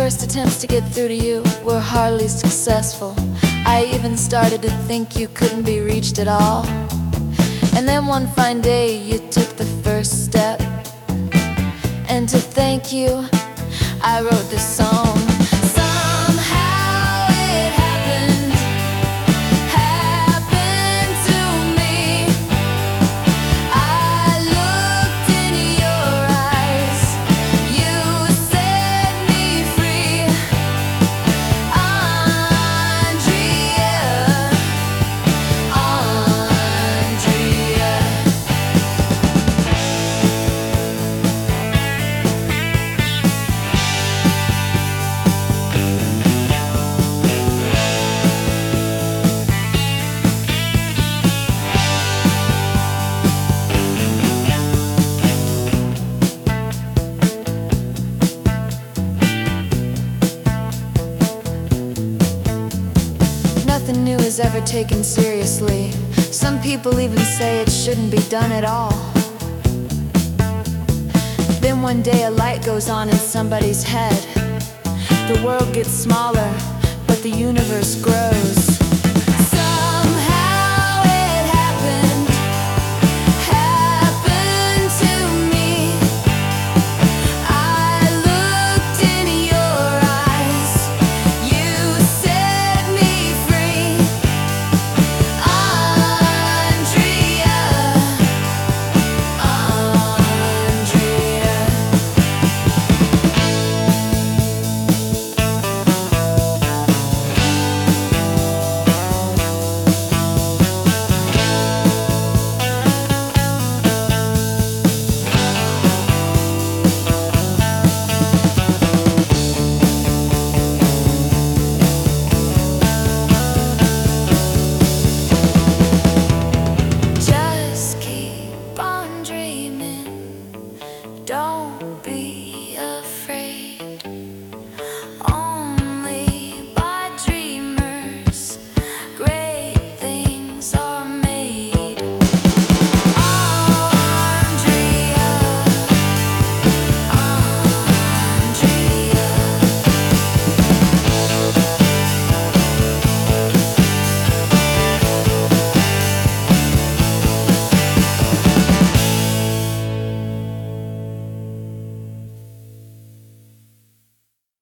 first attempts to get through to you were hardly successful. I even started to think you couldn't be reached at all. And then one fine day you took the first step, and to thank you, I wrote this song. Somehow it happened to me. I looked in your eyes, you set me free. Andrea, Andrea. Nothing new is ever taken seriously. Some people even say it shouldn't be done at all. Then one day a light goes on in somebody's head. The world gets smaller, but the universe grows.